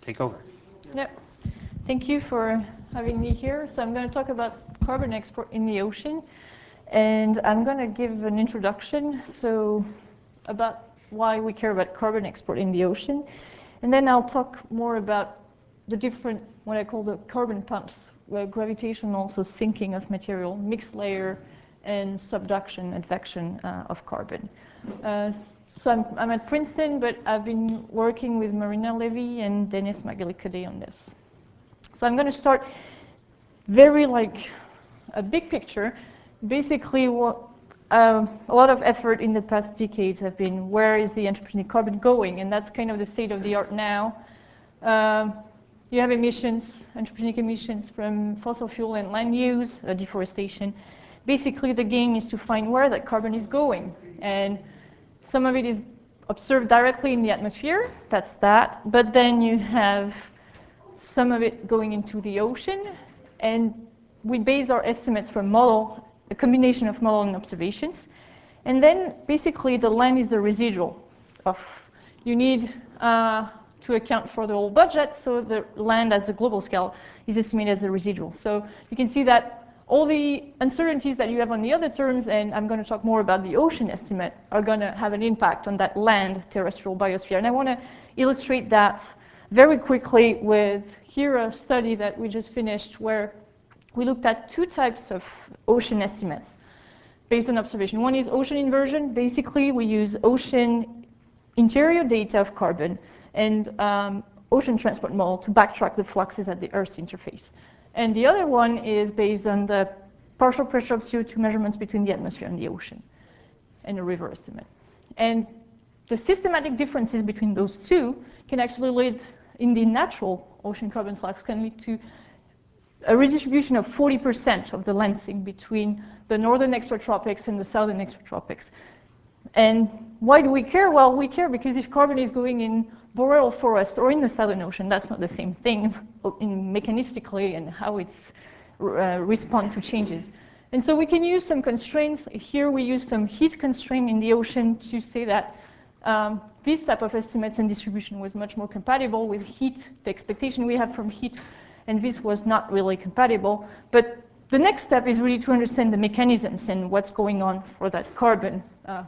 take over. Yep. Thank you for having me here. So I'm going to talk about carbon export in the ocean, and I'm going to give an introduction about why we care about carbon export in the ocean, and then I'll talk more about the different, what I call the carbon pumps, where gravitational, so sinking of material, mixed layer, and subduction, advection of carbon. So I'm at Princeton, but I've been working with Marina Levy and Dennis Magalikade on this. So I'm going to start very a big picture. Basically, what a lot of effort in the past decades have been, where is the anthropogenic carbon going? And that's kind of the state of the art now. You have emissions, anthropogenic emissions from fossil fuel and land use, deforestation. Basically, the game is to find where that carbon is going. And some of it is observed directly in the atmosphere, that's that. But then you have some of it going into the ocean. And we base our estimates from model, a combination of model and observations. And then basically the land is a residual of, you need to account for the whole budget, so the land as a global scale is estimated as a residual. So you can see that all the uncertainties that you have on the other terms, and I'm going to talk more about the ocean estimate, are going to have an impact on that land terrestrial biosphere. And I want to illustrate that very quickly with here a study that we just finished where we looked at two types of ocean estimates based on observation. One is ocean inversion. Basically, we use ocean interior data of carbon and ocean transport model to backtrack the fluxes at the Earth's interface. And the other one is based on the partial pressure of CO2 measurements between the atmosphere and the ocean, and a river estimate. And the systematic differences between those two can actually lead, in the natural ocean carbon flux, can lead to a redistribution of 40% of the land sink between the northern extratropics and the southern extratropics. And why do we care? Well, we care because if carbon is going in boreal forest or in the Southern Ocean, that's not the same thing mechanistically and how it's respond to changes. And so we can use some constraints. Here we use some heat constraint in the ocean to say that this type of estimates and distribution was much more compatible with heat, the expectation we have from heat, and this was not really compatible. But the next step is really to understand the mechanisms and what's going on for that carbon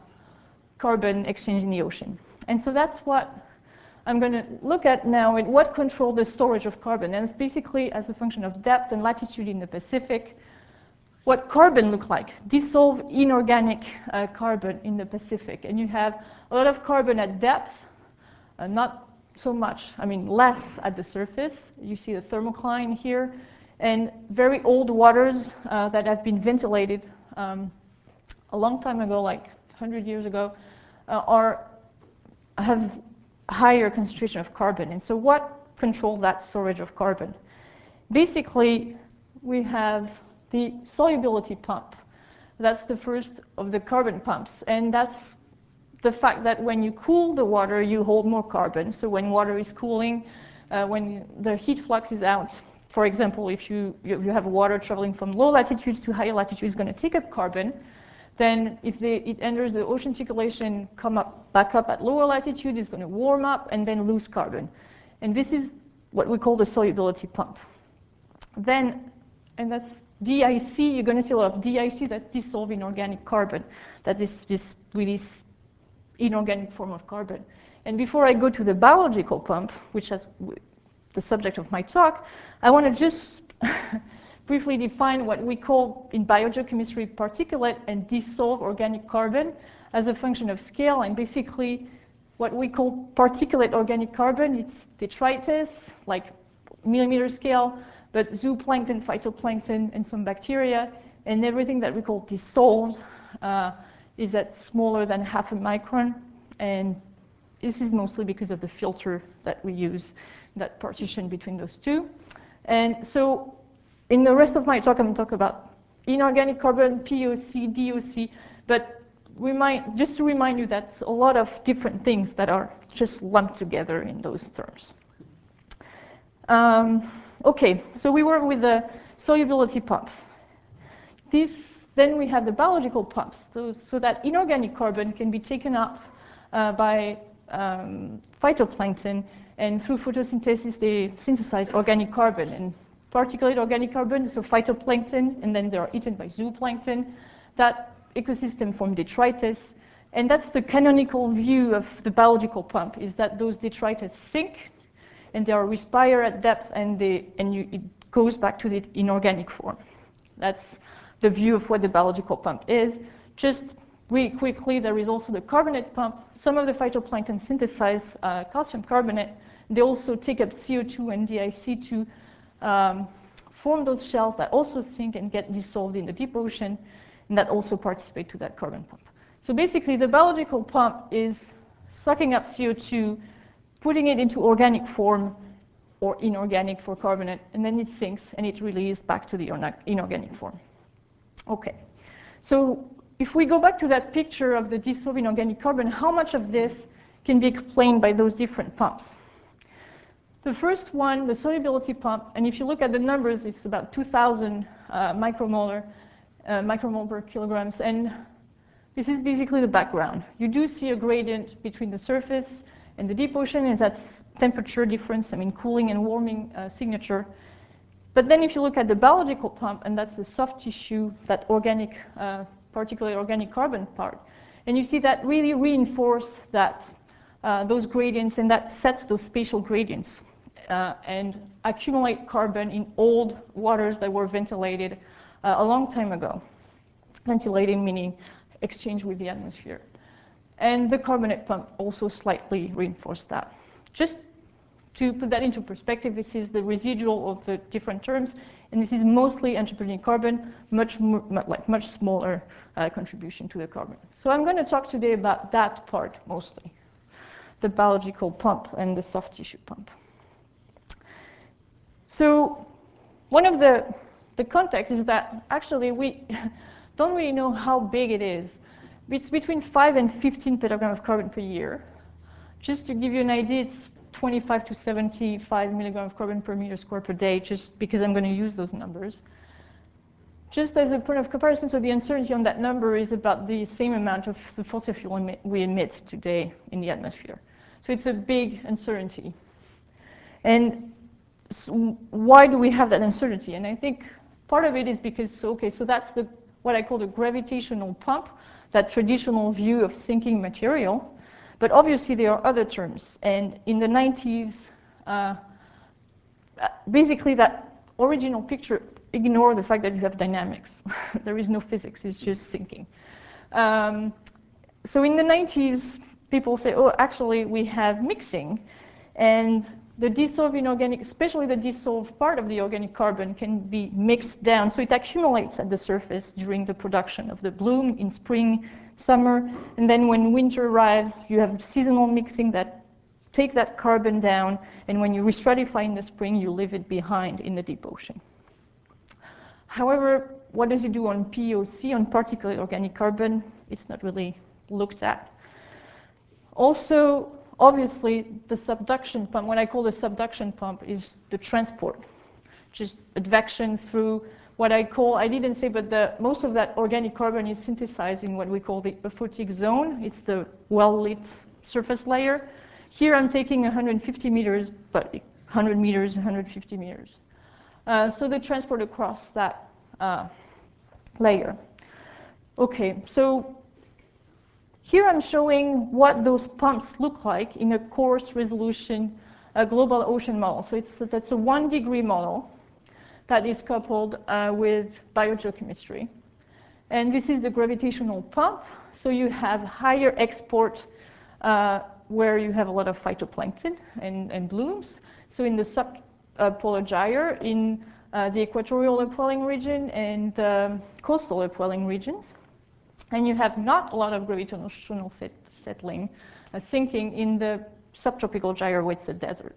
exchange in the ocean. And so that's what I'm going to look at now, and what controls the storage of carbon. And it's basically as a function of depth and latitude in the Pacific, what carbon look like, dissolved inorganic carbon in the Pacific. And you have a lot of carbon at depth, not so much, less at the surface. You see the thermocline here, and very old waters that have been ventilated a long time ago, like 100 years ago, have higher concentration of carbon. And so what controls that storage of carbon? Basically, we have the solubility pump. That's the first of the carbon pumps. And that's the fact that when you cool the water, you hold more carbon. So when water is cooling, when the heat flux is out, for example, if you have water traveling from low latitudes to higher latitudes, it's going to take up carbon. Then if it enters the ocean circulation, back up at lower latitude, it's going to warm up and then lose carbon. And this is what we call the solubility pump. Then, and that's DIC, you're going to see a lot of DIC, that's dissolved inorganic carbon, that is this really inorganic form of carbon. And before I go to the biological pump, which is the subject of my talk, I want to just briefly define what we call in biogeochemistry particulate and dissolved organic carbon as a function of scale. And basically, what we call particulate organic carbon, it's detritus, like millimeter scale, but zooplankton, phytoplankton, and some bacteria. And everything that we call dissolved is at smaller than half a micron. And this is mostly because of the filter that we use, that partition between those two. And so in the rest of my talk, I'm going to talk about inorganic carbon, POC, DOC, but just to remind you that a lot of different things that are just lumped together in those terms. Okay, so we work with the solubility pump. Then we have the biological pumps, so that inorganic carbon can be taken up by phytoplankton, and through photosynthesis they synthesize organic carbon, and particulate organic carbon, so phytoplankton, and then they are eaten by zooplankton. That ecosystem formed detritus, and that's the canonical view of the biological pump, is that those detritus sink, and they are respire at depth, and it goes back to the inorganic form. That's the view of what the biological pump is. Just really quickly, there is also the carbonate pump. Some of the phytoplankton synthesize calcium carbonate. They also take up CO2 and DIC to form those shells that also sink and get dissolved in the deep ocean, and that also participate to that carbon pump. So basically, the biological pump is sucking up CO2, putting it into organic form, or inorganic for carbonate, and then it sinks and it releases back to the inorganic form. Okay, so if we go back to that picture of the dissolved inorganic carbon, how much of this can be explained by those different pumps? The first one, the solubility pump, and if you look at the numbers, it's about 2,000 micromole per kilograms, and this is basically the background. You do see a gradient between the surface and the deep ocean, and that's temperature difference, cooling and warming signature. But then if you look at the biological pump, and that's the soft tissue, that organic, particularly organic carbon part, and you see that really reinforce that those gradients, and that sets those spatial gradients and accumulate carbon in old waters that were ventilated a long time ago. Ventilated meaning exchange with the atmosphere. And the carbonate pump also slightly reinforced that. Just to put that into perspective, this is the residual of the different terms, and this is mostly anthropogenic carbon, much smaller contribution to the carbon. So I'm going to talk today about that part mostly, the biological pump and the soft tissue pump. So one of the context is that actually we don't really know how big it is. It's between 5 and 15 petagram of carbon per year. Just to give you an idea, it's 25 to 75 milligrams of carbon per meter square per day, just because I'm going to use those numbers. Just as a point of comparison, so the uncertainty on that number is about the same amount of the fossil fuel we emit today in the atmosphere. So it's a big uncertainty. And so why do we have that uncertainty? And I think part of it is because, so that's what I call the gravitational pump, that traditional view of sinking material. But obviously there are other terms. And in the 90s, basically that original picture ignored the fact that you have dynamics. There is no physics, it's just sinking. So in the 90s, people say, oh, actually we have mixing. And the dissolved inorganic, especially the dissolved part of the organic carbon, can be mixed down. So it accumulates at the surface during the production of the bloom in spring, summer. And then when winter arrives, you have seasonal mixing that takes that carbon down. And when you restratify in the spring, you leave it behind in the deep ocean. However, what does it do on POC, on particulate organic carbon? It's not really looked at. Also, obviously, the subduction pump, what I call the subduction pump, is the transport, just advection through what I call, I didn't say, but most of that organic carbon is synthesized in what we call the aphotic zone. It's the well-lit surface layer. Here I'm taking 150 meters, but 100 meters, 150 meters. So the transport across that layer. Okay, so here I'm showing what those pumps look like in a coarse resolution global ocean model. So that's a 1-degree model that is coupled with biogeochemistry. And this is the gravitational pump. So you have higher export where you have a lot of phytoplankton and blooms. So in the subpolar gyre, in the equatorial upwelling region and coastal upwelling regions. And you have not a lot of gravitational settling, sinking in the subtropical gyre where it's a desert.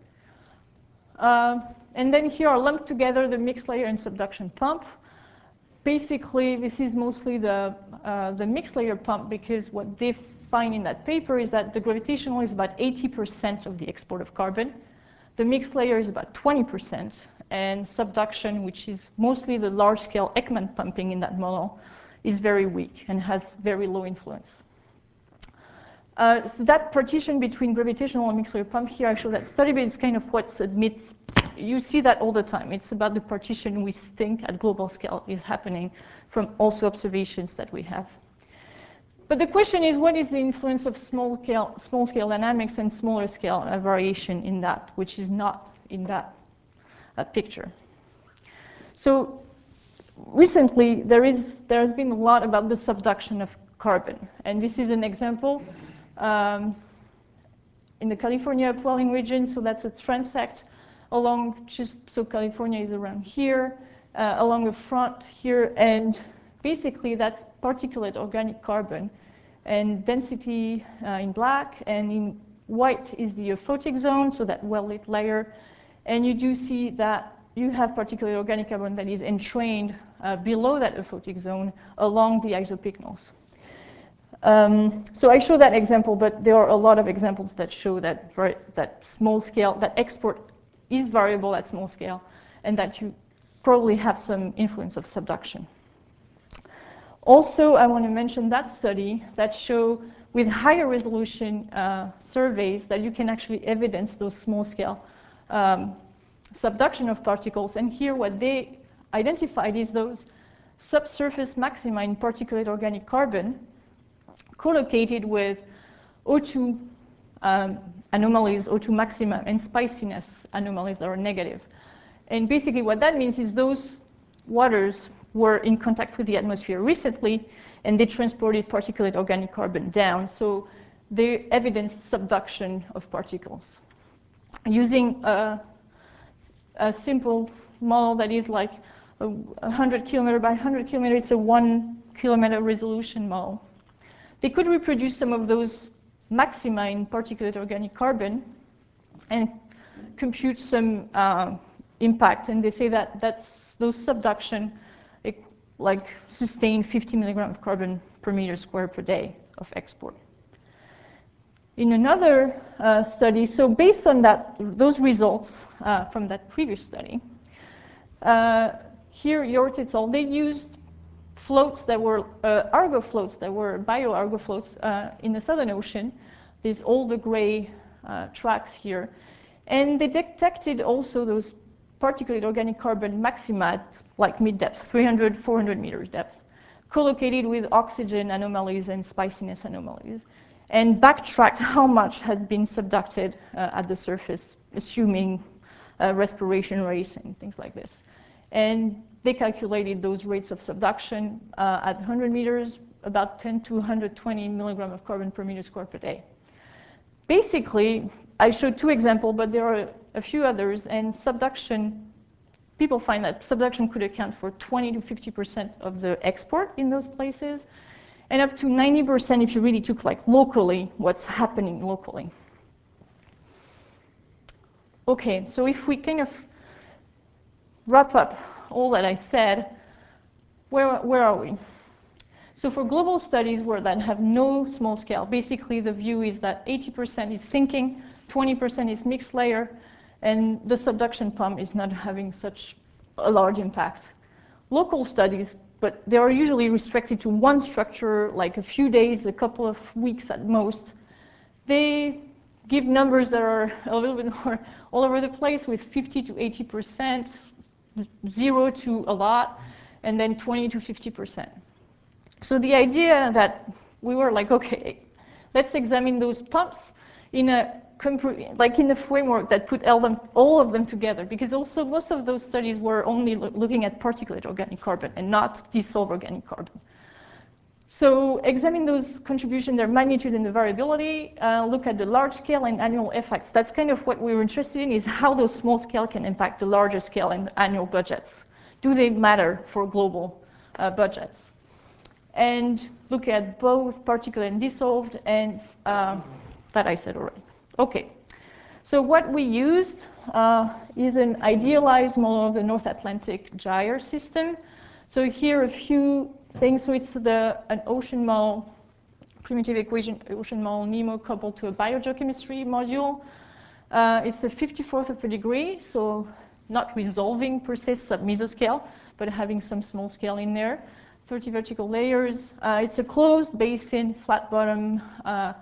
And then here are lumped together the mixed layer and subduction pump. Basically, this is mostly the mixed layer pump, because what they find in that paper is that the gravitational is about 80% of the export of carbon. The mixed layer is about 20%, and subduction, which is mostly the large-scale Ekman pumping in that model, is very weak and has very low influence. So that partition between gravitational and mixed layer pump here, I show that study, but it's kind of what admits. You see that all the time. It's about the partition we think at global scale is happening from also observations that we have. But the question is, what is the influence of small scale dynamics and smaller scale variation in that, which is not in that picture? So recently, there has been a lot about the subduction of carbon, and this is an example in the California upwelling region. So that's a transect along so California is around here, along the front here, and basically that's particulate organic carbon, and density in black, and in white is the euphotic zone, so that well-lit layer, and you do see that you have particulate organic carbon that is entrained below that euphotic zone along the isopycnals. So I show that example, but there are a lot of examples that show that small scale, that export is variable at small scale, and that you probably have some influence of subduction. Also, I want to mention that study that show with higher resolution surveys that you can actually evidence those small scale subduction of particles. And here what they identified is those subsurface maxima in particulate organic carbon collocated with O2 anomalies, O2 maxima, and spiciness anomalies that are negative. And basically what that means is those waters were in contact with the atmosphere recently, and they transported particulate organic carbon down. So they evidenced subduction of particles. Using a simple model that is like 100 kilometer by 100 kilometer, it's a 1 kilometer resolution model. They could reproduce some of those maxima in particulate organic carbon and compute some impact. And they say that those subduction like sustain 50 milligrams of carbon per meter square per day of export. In another study, so based on those results from that previous study, here Hjort et al., they used floats that were Argo floats that were bio-Argo floats in the Southern Ocean, these older gray tracks here. And they detected also those particulate organic carbon maxima at like mid-depth, 300, 400 meters depth, collocated with oxygen anomalies and spiciness anomalies, and backtracked how much has been subducted at the surface, assuming respiration rates and things like this. And they calculated those rates of subduction at 100 meters, about 10 to 120 milligrams of carbon per meter square per day. Basically, I showed two examples, but there are a few others, and subduction, people find that subduction could account for 20 to 50% of the export in those places, and up to 90% if you really took like locally what's happening locally. Okay, so if we kind of wrap up all that I said, where are we? So for global studies that have no small scale, basically the view is that 80% is sinking, 20% is mixed layer, and the subduction pump is not having such a large impact. Local studies, but they are usually restricted to one structure, like a few days, a couple of weeks at most. They give numbers that are a little bit more all over the place, with 50 to 80%, 0 to a lot, and then 20 to 50%. So the idea that we were like, okay, let's examine those pumps in a framework that put all of them together, because also most of those studies were only looking at particulate organic carbon and not dissolved organic carbon. So examine those contributions, their magnitude and the variability, look at the large scale and annual effects. That's kind of what we were interested in, is how those small scale can impact the larger scale and annual budgets. Do they matter for global budgets? And look at both particulate and dissolved, and that I said already. Okay, so what we used is an idealized model of the North Atlantic gyre system. So here a few things. So it's an ocean model, primitive equation ocean model, NEMO, coupled to a biogeochemistry module. It's a 54th of a degree, so not resolving per se sub-mesoscale, but having some small scale in there. 30 vertical layers. It's a closed basin, flat bottom,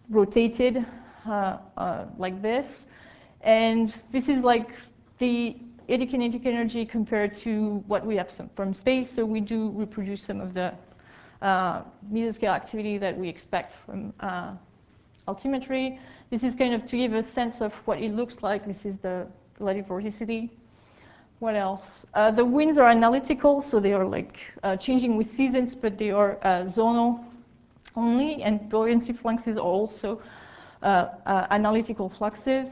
rotated like this. And this is like the eddy kinetic energy compared to what we have from space. So we do reproduce some of the mesoscale activity that we expect from altimetry. This is kind of to give a sense of what it looks like. This is the relative vorticity. What else? The winds are analytical, so they are like changing with seasons, but they are zonal only, and buoyancy fluxes are also analytical fluxes.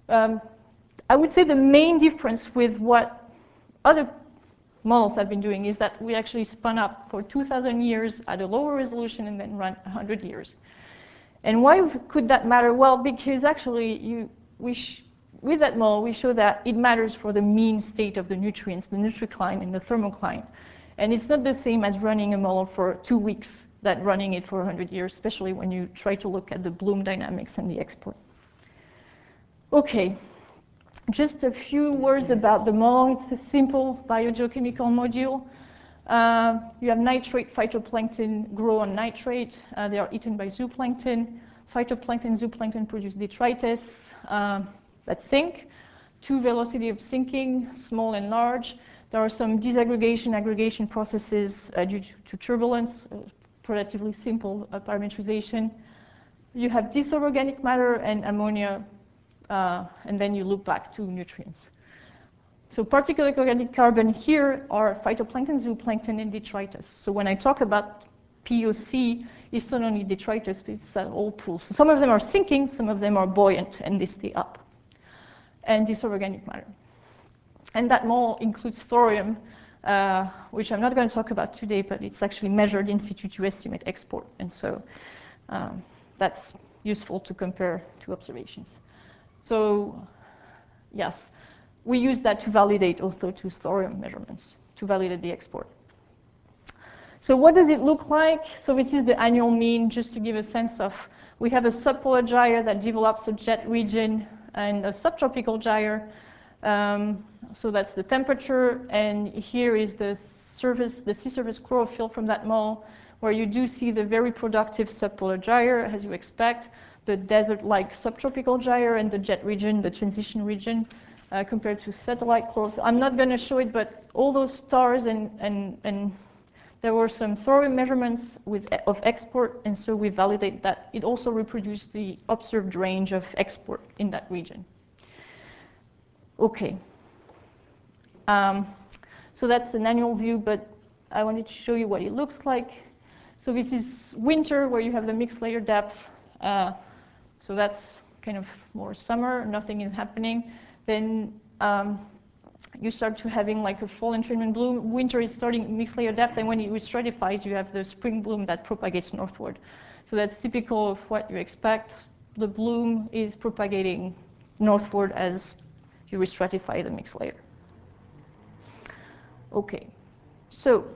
I would say the main difference with what other models have been doing is that we actually spun up for 2,000 years at a lower resolution and then run 100 years. And why could that matter? Well, because actually with that model, we show that it matters for the mean state of the nutrients, the nutricline and the thermocline. And it's not the same as running a model for 2 weeks than running it for 100 years, especially when you try to look at the bloom dynamics and the export. Okay, just a few words about the model. It's a simple biogeochemical module. You have nitrate phytoplankton grow on nitrate. They are eaten by zooplankton. Phytoplankton, zooplankton produce detritus that sink. 2 velocity of sinking, small and large. There are some disaggregation, aggregation processes due to turbulence, relatively simple parametrization. You have dissolved organic matter and ammonia, and then you loop back to nutrients. So particulate organic carbon here are phytoplankton, zooplankton, and detritus. So when I talk about POC, it's not only detritus, but it's all pools. So some of them are sinking, some of them are buoyant, and they stay up. And dissolved organic matter. And that model includes thorium, which I'm not going to talk about today, but it's actually measured in situ to estimate export. And so that's useful to compare to observations. So yes, we use that to validate also to thorium measurements, to validate the export. So what does it look like? So this is the annual mean, just to give a sense of, we have a subpolar gyre that develops a jet region and a subtropical gyre. So that's the temperature, and here is the surface, the sea surface chlorophyll from that model, where you do see the very productive subpolar gyre, as you expect, the desert-like subtropical gyre, and the jet region, the transition region, compared to satellite chlorophyll. I'm not going to show it, but all those stars and there were some thorium measurements of export, and so we validate that it also reproduced the observed range of export in that region. Okay. So that's an annual view, but I wanted to show you what it looks like. So this is winter, where you have the mixed layer depth. So that's kind of more summer, nothing is happening. Then you start to having like a fall entrainment bloom. Winter is starting mixed layer depth, and when it restratifies, you have the spring bloom that propagates northward. So that's typical of what you expect. The bloom is propagating northward as you restratify the mixed layer. Okay, so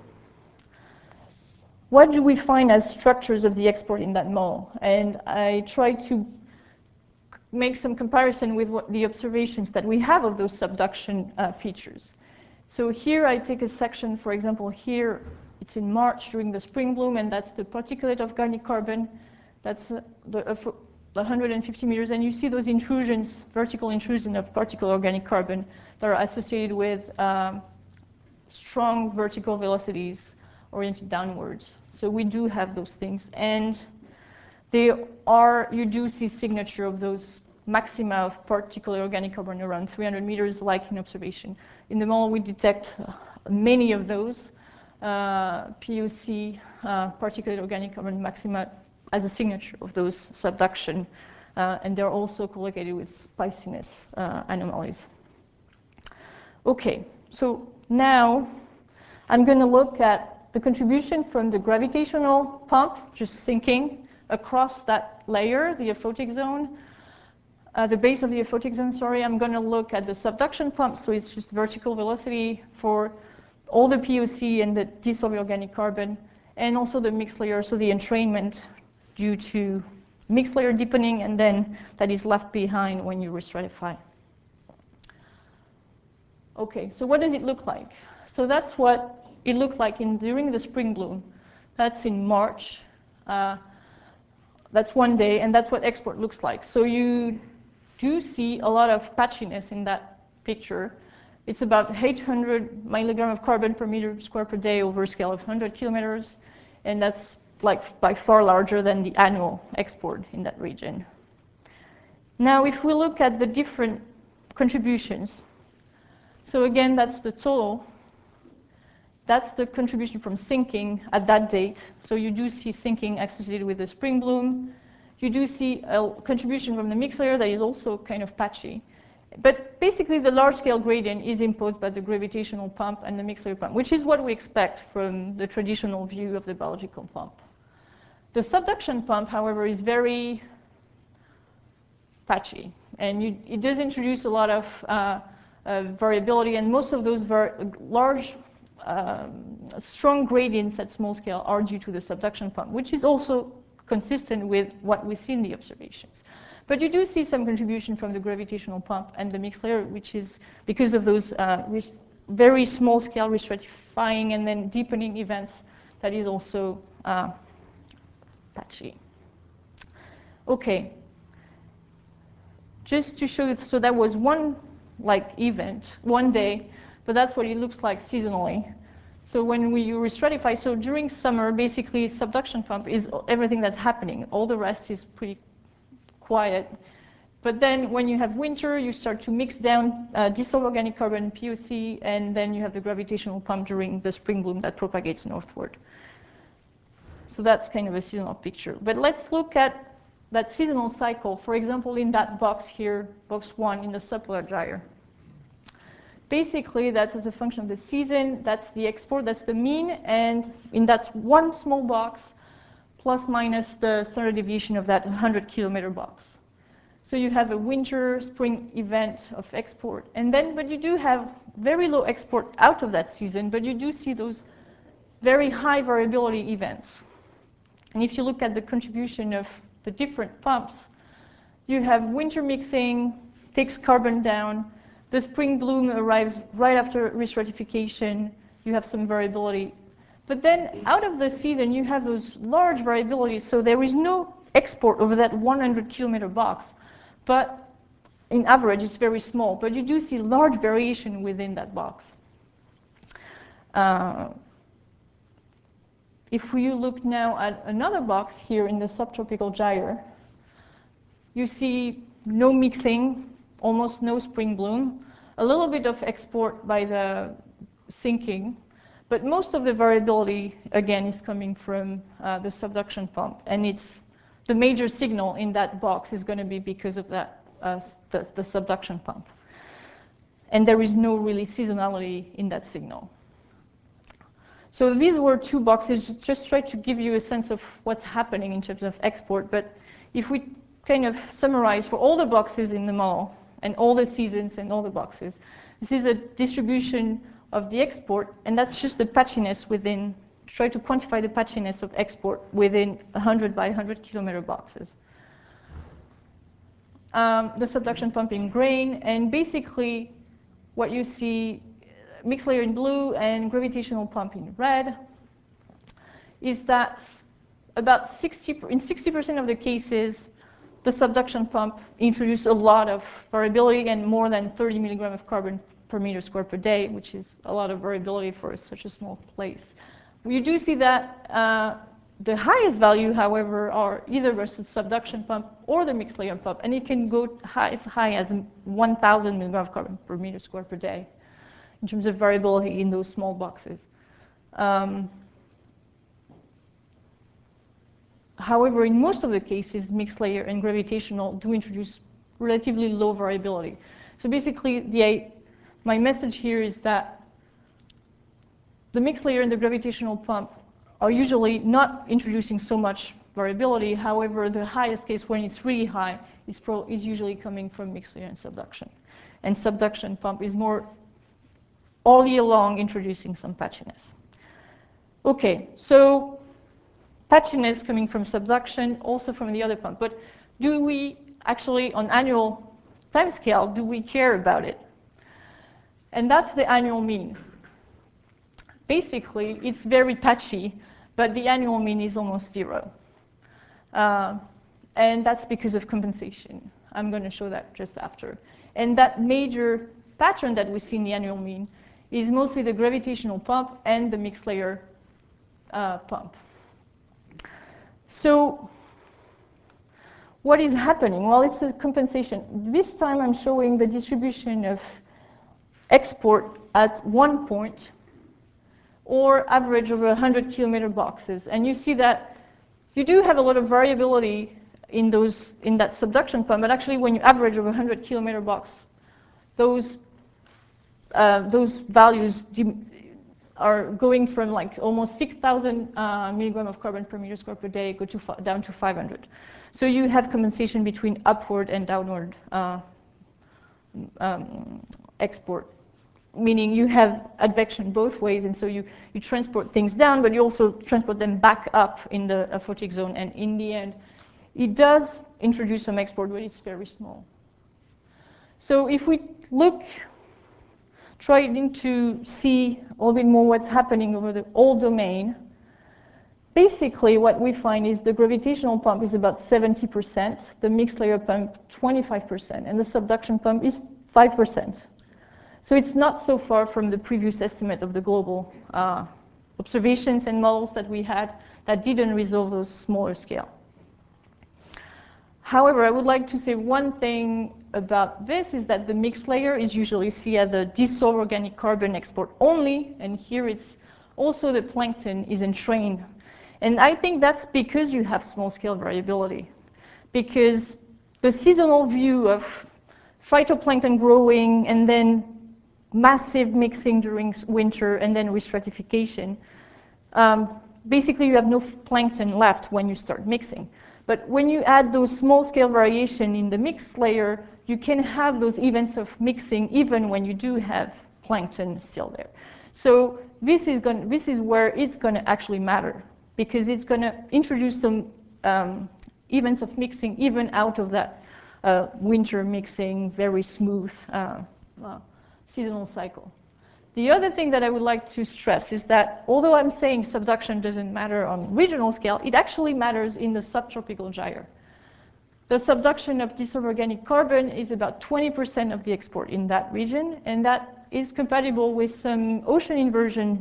what do we find as structures of the export in that model? And I tried to make some comparison with what the observations that we have of those subduction features. So here I take a section, for example, here it's in March during the spring bloom, and that's the particulate organic carbon. That's the 150 meters, and you see those intrusions, vertical intrusion of particle organic carbon that are associated with strong vertical velocities oriented downwards. So we do have those things, and you do see signature of those maxima of particular organic carbon around 300 meters, like in observation. In the model, we detect many of those POC, particulate organic carbon maxima, as a signature of those subduction, and they're also correlated with spiciness anomalies. Okay, so now I'm going to look at the contribution from the gravitational pump, just sinking across that layer, the aphotic zone, the base of the aphotic zone, sorry. I'm going to look at the subduction pump, so it's just vertical velocity for all the POC and the dissolved organic carbon, and also the mixed layer, so the entrainment due to mixed layer deepening, and then that is left behind when you restratify. Okay, so what does it look like? So that's what it looked like during the spring bloom. That's in March. That's one day, and that's what export looks like. So you do see a lot of patchiness in that picture. It's about 800 milligram of carbon per meter square per day over a scale of 100 kilometers, and that's like by far larger than the annual export in that region. Now, if we look at the different contributions, so again, that's the total. That's the contribution from sinking at that date. So you do see sinking associated with the spring bloom. You do see a contribution from the mixed layer that is also kind of patchy. But basically, the large-scale gradient is imposed by the gravitational pump and the mixed layer pump, which is what we expect from the traditional view of the biological pump. The subduction pump, however, is very patchy, and it does introduce a lot of variability, and most of those large, strong gradients at small scale are due to the subduction pump, which is also consistent with what we see in the observations. But you do see some contribution from the gravitational pump and the mixed layer, which is because of those very small scale restratifying and then deepening events that is also patchy. Okay. Just to show you, so that was one event, one day, but that's what it looks like seasonally. So when we restratify, so during summer, basically subduction pump is everything that's happening. All the rest is pretty quiet. But then when you have winter, you start to mix down dissolved organic carbon, POC, and then you have the gravitational pump during the spring bloom that propagates northward. So that's kind of a seasonal picture. But let's look at that seasonal cycle, for example, in that box here, box 1 in the subpolar gyre. Basically, that's as a function of the season, that's the export, that's the mean, and that's one small box plus minus the standard deviation of that 100-kilometer box. So you have a winter, spring event of export, and then, but you do have very low export out of that season, but you do see those very high variability events. And if you look at the contribution of the different pumps, you have winter mixing, takes carbon down, the spring bloom arrives right after restratification, you have some variability. But then out of the season, you have those large variabilities, so there is no export over that 100-kilometer box, but in average, it's very small, but you do see large variation within that box. If you look now at another box here in the subtropical gyre, you see no mixing, almost no spring bloom, a little bit of export by the sinking, but most of the variability, again, is coming from the subduction pump, and it's the major signal in that box is going to be because of that, the subduction pump. And there is no really seasonality in that signal. So these were two boxes, just try to give you a sense of what's happening in terms of export. But if we kind of summarize for all the boxes in the model, and all the seasons and all the boxes, this is a distribution of the export, and that's just the patchiness within, try to quantify the patchiness of export within 100 by 100 kilometer boxes. The subduction pump in grain, and basically what you see, mixed layer in blue and gravitational pump in red, is that about in 60% of the cases, the subduction pump introduced a lot of variability and more than 30 milligrams of carbon per meter square per day, which is a lot of variability for such a small place. We do see that the highest value, however, are either versus subduction pump or the mixed layer pump, and it can go as high as 1,000 milligrams of carbon per meter square per day in terms of variability in those small boxes. However, in most of the cases, mixed layer and gravitational do introduce relatively low variability. So basically, my message here is that the mixed layer and the gravitational pump are usually not introducing so much variability. However, the highest case, when it's really high, is usually coming from mixed layer and subduction. And subduction pump is more all year long introducing some patchiness. Okay, so patchiness coming from subduction, also from the other pump. But do we actually, on annual time scale, do we care about it? And that's the annual mean. Basically, it's very patchy, but the annual mean is almost 0. and that's because of compensation. I'm going to show that just after. And that major pattern that we see in the annual mean is mostly the gravitational pump and the mixed layer pump. So what is happening? Well, it's a compensation. This time I'm showing the distribution of export at one point, or average over 100 kilometer boxes. And you see that you do have a lot of variability in that subduction pump, but actually when you average over 100 kilometer box, those values are going from like almost 6,000 milligram of carbon per meter squared per day down to 500. So you have compensation between upward and downward export, meaning you have advection both ways, and so you transport things down, but you also transport them back up in the aphotic zone, and in the end, it does introduce some export, but it's very small. So if we trying to see a little bit more what's happening over the whole domain, basically what we find is the gravitational pump is about 70%, the mixed layer pump 25%, and the subduction pump is 5%. So it's not so far from the previous estimate of the global observations and models that we had that didn't resolve those smaller scale. However, I would like to say one thing about this is that the mixed layer is usually seen as the dissolved organic carbon export only, and here it's also the plankton is entrained. And I think that's because you have small-scale variability, because the seasonal view of phytoplankton growing and then massive mixing during winter and then restratification, basically you have no plankton left when you start mixing. But when you add those small-scale variation in the mixed layer, you can have those events of mixing even when you do have plankton still there. So this is where it's going to actually matter, because it's going to introduce some events of mixing even out of that winter mixing, very smooth seasonal cycle. The other thing that I would like to stress is that although I'm saying subduction doesn't matter on regional scale, it actually matters in the subtropical gyre. The subduction of dissolved organic carbon is about 20% of the export in that region, and that is compatible with some ocean inversion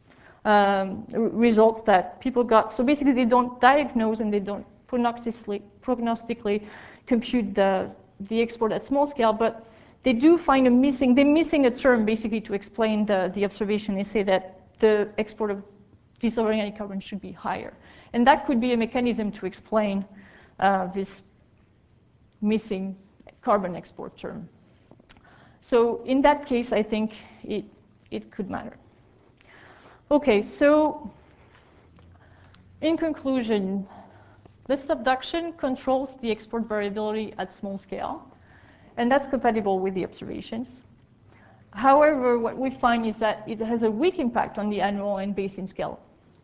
results that people got. So basically they don't diagnose and they don't prognostically compute the export at small scale, but they do find they're missing a term basically to explain the observation. They say that the export of dissolved organic carbon should be higher. And that could be a mechanism to explain this missing carbon export term. So in that case, I think it could matter. Okay, so in conclusion, the subduction controls the export variability at small scale, and that's compatible with the observations. However, what we find is that it has a weak impact on the annual and basin scale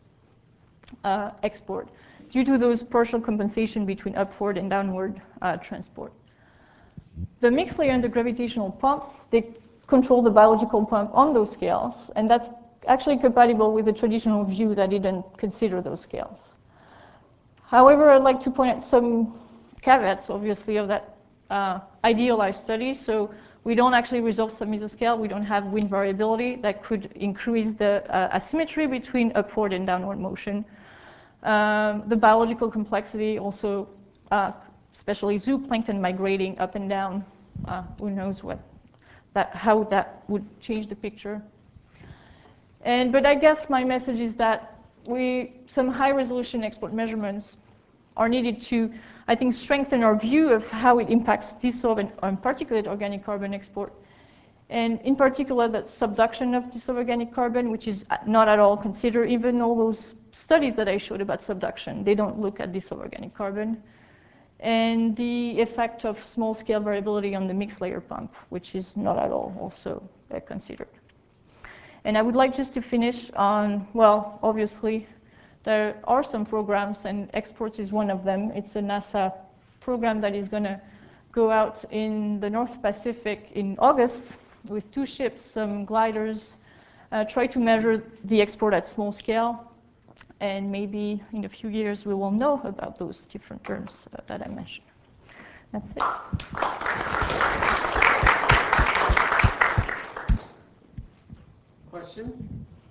export due to those partial compensation between upward and downward transport. The mixed layer and the gravitational pumps, they control the biological pump on those scales, and that's actually compatible with the traditional view that didn't consider those scales. However, I'd like to point out some caveats, obviously, of that idealized study. So we don't actually resolve sub-mesoscale. We don't have wind variability that could increase the asymmetry between upward and downward motion. The biological complexity also, especially zooplankton migrating up and down, who knows how that would change the picture. But I guess my message is that some high-resolution export measurements are needed to, I think, strengthen our view of how it impacts dissolved and particulate organic carbon export. And in particular, the subduction of dissolved organic carbon, which is not at all considered, even all those studies that I showed about subduction, they don't look at dissolved organic carbon. And the effect of small-scale variability on the mixed layer pump, which is not at all also considered. And I would like just to finish on, well, obviously, there are some programs, and exports is one of them. It's a NASA program that is going to go out in the North Pacific in August with 2 ships, some gliders, try to measure the export at small scale. And maybe in a few years we will know about those different terms that I mentioned. That's it. Questions?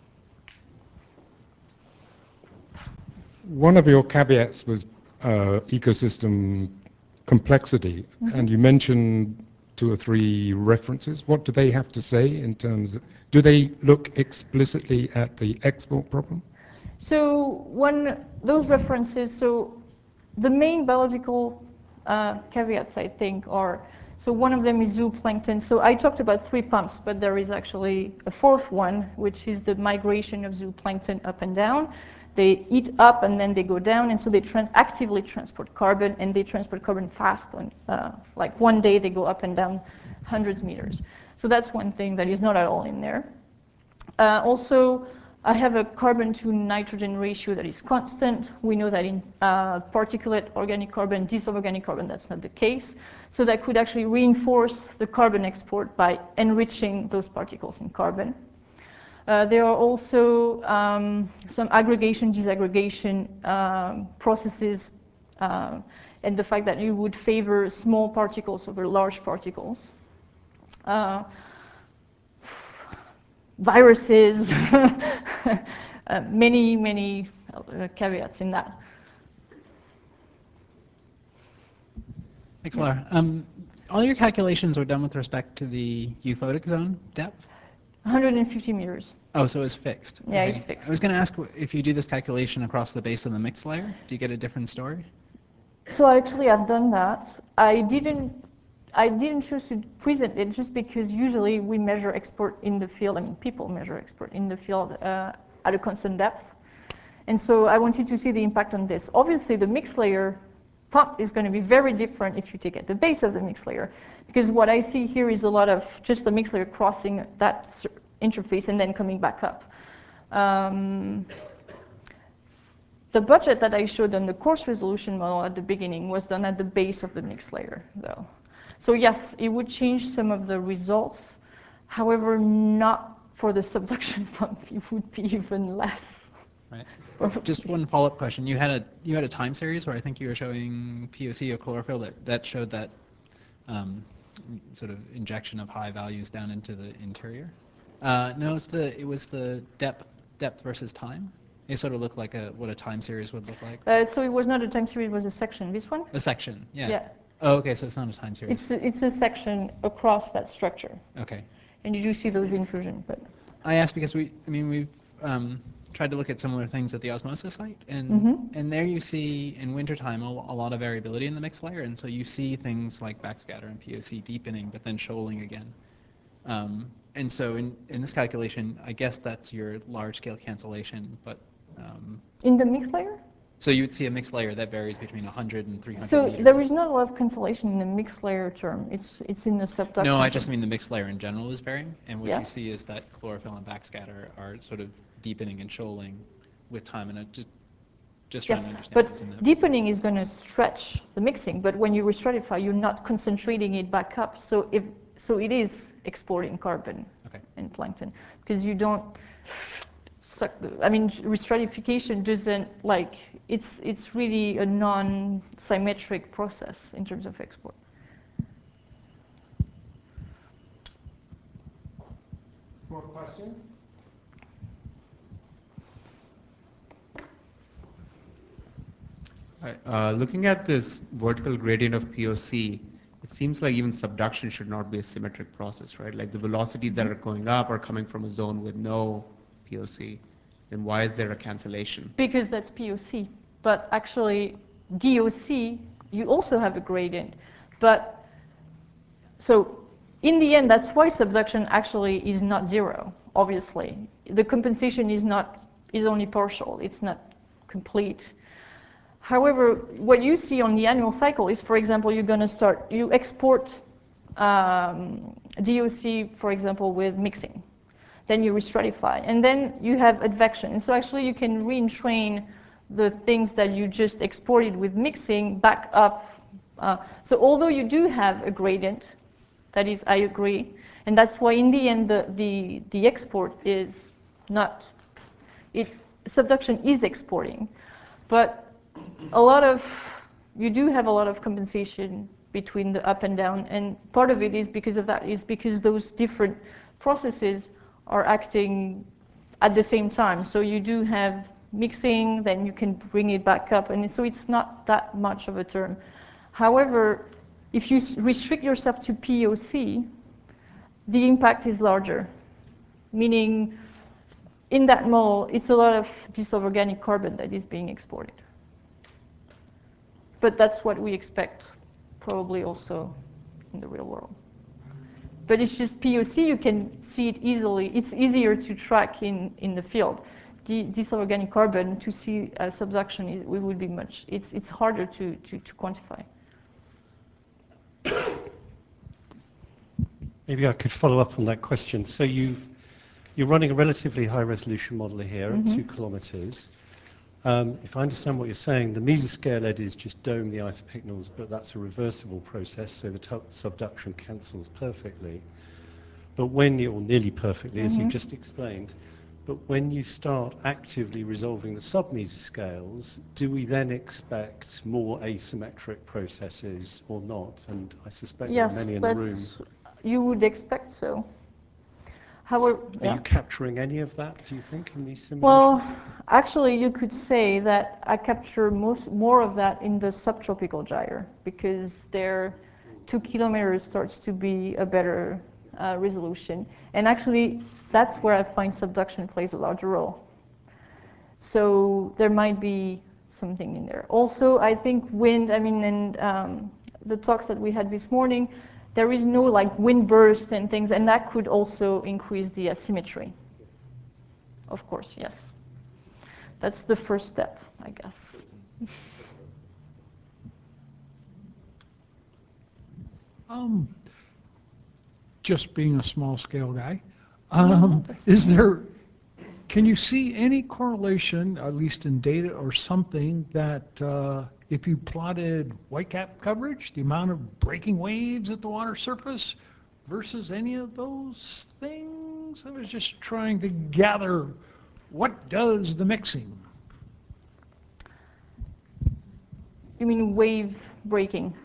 One of your caveats was ecosystem complexity, and you mentioned 2 or 3 references. What do they have to say in terms of, do they look explicitly at the export problem? So those references, so the main biological caveats, I think, are, so one of them is zooplankton. So I talked about 3 pumps, but there is actually a 4th one, which is the migration of zooplankton up and down. They eat up and then they go down, and so they actively transport carbon, and they transport carbon fast. Like one day they go up and down hundreds of meters. So that's one thing that is not at all in there. Also, I have a carbon to nitrogen ratio that is constant. We know that in particulate organic carbon, dissolved organic carbon, that's not the case. So that could actually reinforce the carbon export by enriching those particles in carbon. There are also some aggregation, disaggregation processes, and the fact that you would favor small particles over large particles. Viruses, many caveats in that. Thanks, Laura. All your calculations were done with respect to the euphotic zone depth? 150 meters. Oh, so it's fixed. Yeah, Okay. it's fixed. I was going to ask, if you do this calculation across the base of the mixed layer, do you get a different story? So actually, I've done that. I didn't choose to present it just because usually we measure export in the field. I mean, people measure export in the field at a constant depth. And so I wanted to see the impact on this. Obviously, the mixed layer pump is going to be very different if you take at the base of the mixed layer, because what I see here is a lot of just the mixed layer crossing that interface and then coming back up. The budget that I showed on the coarse resolution model at the beginning was done at the base of the mixed layer, though. So yes, it would change some of the results. However, not for the subduction pump. It would be even less. Right. Just one follow-up question. You had a time series where I think you were showing POC or chlorophyll that showed that sort of injection of high values down into the interior. No, it was the depth versus time. It sort of looked like what a time series would look like. So it was not a time series; it was a section. This one? A section. Yeah. Yeah. Oh, okay. So it's not a time series. It's a section across that structure. Okay. And you do see those intrusions, but I asked because we've tried to look at similar things at the osmosis site, and there you see in wintertime a lot of variability in the mixed layer, and so you see things like backscatter and POC deepening, but then shoaling again. And so in this calculation, I guess that's your large-scale cancellation, but in the mixed layer? So you would see a mixed layer that varies between 100 and 300 So meters. there is not a lot of cancellation in the mixed layer term. It's in the subduction. No, I just mean the mixed layer in general is varying, and what Yeah. you see is that chlorophyll and backscatter are sort of deepening and shoaling with time, and just trying Yes, to understand but what's in that. deepening is going to stretch the mixing, but when you restratify, you're not concentrating it back up. So it is exporting carbon and plankton, because you don't suck. I mean, restratification doesn't it's really a non-symmetric process in terms of export. More questions? Looking at this vertical gradient of POC, it seems like even subduction should not be a symmetric process, right? Like the velocities that are going up are coming from a zone with no POC. Then why is there a cancellation? Because that's POC. But actually, DOC, you also have a gradient. But so in the end, that's why subduction actually is not zero, obviously. The compensation is only partial. It's not complete. However, what you see on the annual cycle is, for example, you export DOC, for example, with mixing. Then you restratify, and then you have advection. And so actually you can re-entrain the things that you just exported with mixing back up. So although you do have a gradient, that is, I agree, and that's why in the end the export is not, subduction is exporting, but you do have a lot of compensation between the up and down, and part of it is because of that, is because those different processes are acting at the same time. So you do have mixing, then you can bring it back up, and so it's not that much of a term. However, if you restrict yourself to POC, the impact is larger, meaning in that model, it's a lot of dissolved organic carbon that is being exported. But that's what we expect probably also in the real world. But it's just POC, you can see it easily. It's easier to track in the field. Dissolved organic carbon, to see subduction, it's harder to quantify. Maybe I could follow up on that question. So you're running a relatively high-resolution model here at 2 kilometers. If I understand what you're saying, the mesoscale eddies just dome the isopycnals, but that's a reversible process, so the subduction cancels perfectly. But or nearly perfectly, as you just explained, but when you start actively resolving the submesoscales, do we then expect more asymmetric processes or not? And I suspect there are many in the room. You would expect so. However, are you capturing any of that, do you think, in these simulations? Well, actually, you could say that I capture more of that in the subtropical gyre, because there 2 kilometers starts to be a better resolution. And actually, that's where I find subduction plays a larger role. So there might be something in there. Also, I think wind, the talks that we had this morning, there is no wind burst and things, and that could also increase the asymmetry. Of course, yes. That's the first step, I guess. Just being a small scale guy, can you see any correlation, at least in data or something, that if you plotted whitecap coverage, the amount of breaking waves at the water surface versus any of those things? I was just trying to gather what does the mixing. You mean wave breaking?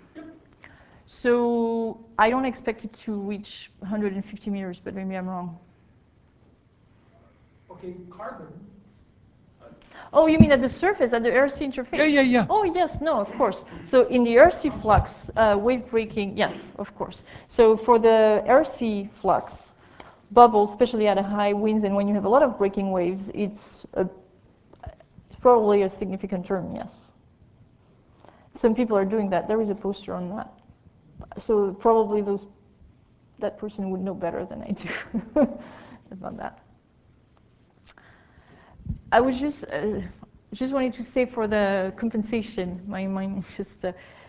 So I don't expect it to reach 150 meters, but maybe I'm wrong. Okay, carbon. Oh, you mean at the surface, at the RC interface? Yeah. Oh, yes, no, of course. So in the RC flux, wave breaking, yes, of course. So for the RC flux, bubbles, especially at a high winds, and when you have a lot of breaking waves, it's probably a significant term, yes. Some people are doing that. There is a poster on that. So probably that person would know better than I do about that. I was just wanting to say, for the compensation, my mind is just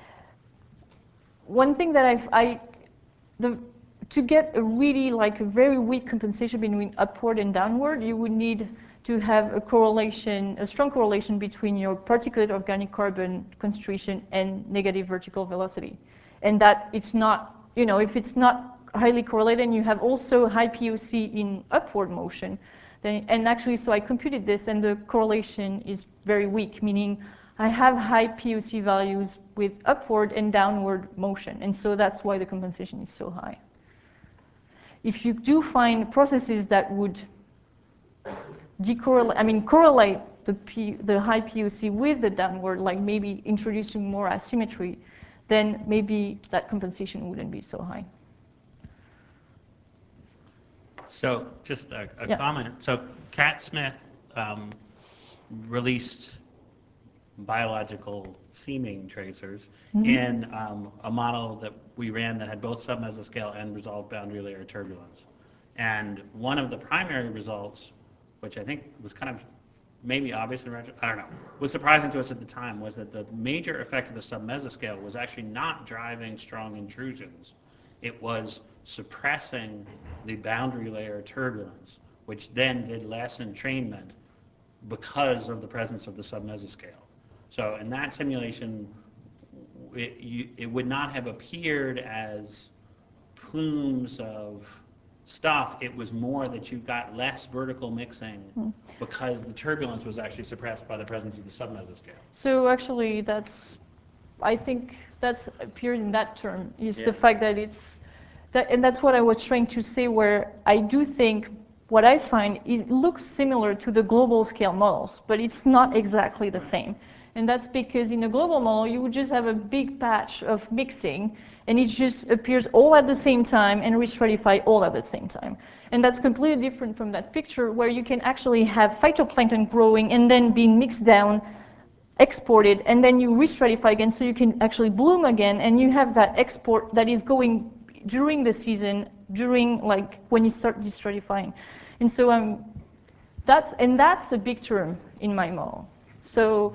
one thing that to get a really a very weak compensation between upward and downward, you would need to have a strong correlation between your particulate organic carbon concentration and negative vertical velocity. And that it's not, if it's not highly correlated and you have also high POC in upward motion, then, and actually, so I computed this, and the correlation is very weak, meaning I have high POC values with upward and downward motion, and so that's why the compensation is so high. If you do find processes that would correlate the high POC with the downward, like maybe introducing more asymmetry, then maybe that compensation wouldn't be so high. So just a comment. So Cat Smith released biological seaming tracers in a model that we ran that had both submesoscale and resolved boundary layer turbulence. And one of the primary results, which I think was kind of maybe obvious in retro, I don't know, was surprising to us at the time, was that the major effect of the submesoscale was actually not driving strong intrusions. It was suppressing the boundary layer turbulence, which then did less entrainment because of the presence of the submesoscale. So in that simulation, it would not have appeared as plumes of stuff, it was more that you got less vertical mixing because the turbulence was actually suppressed by the presence of the submesoscale. So actually, I think that's appeared in that term, is Yeah. the fact that and that's what I was trying to say, where I do think what I find it looks similar to the global scale models, but it's not exactly the same. And that's because in a global model, you would just have a big patch of mixing, and it just appears all at the same time and restratify all at the same time. And that's completely different from that picture, where you can actually have phytoplankton growing and then being mixed down, exported, and then you restratify again, so you can actually bloom again, and you have that export that is going during the season, during like when you start destratifying. And so that's a big term in my model. So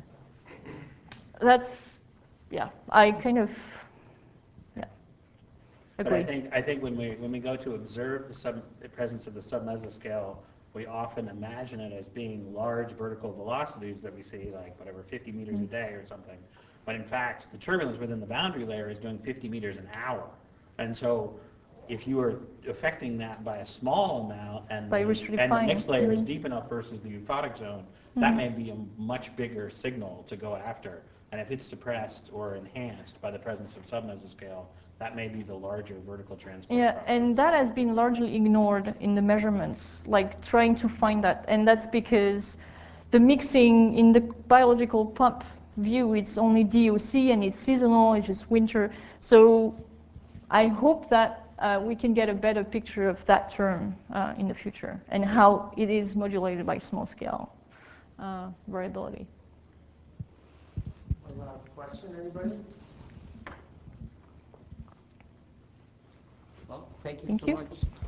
that's, yeah, I kind of, yeah, But agree. I think when we go to observe the presence of the submesoscale, we often imagine it as being large vertical velocities that we see, like whatever, 50 meters a day or something. But in fact, the turbulence within the boundary layer is doing 50 meters an hour. And so if you are affecting that by a small amount and By the restratifying. mixed layer is deep enough versus the euphotic zone, that may be a much bigger signal to go after. And if it's suppressed or enhanced by the presence of submesoscale, that may be the larger vertical transport Yeah, process. and that has been largely ignored in the measurements, like trying to find that. And that's because the mixing in the biological pump view, it's only DOC and it's seasonal, it's just winter. So I hope that we can get a better picture of that term in the future and how it is modulated by small scale variability. One last question, anybody? Well, thank you Thank so you. much.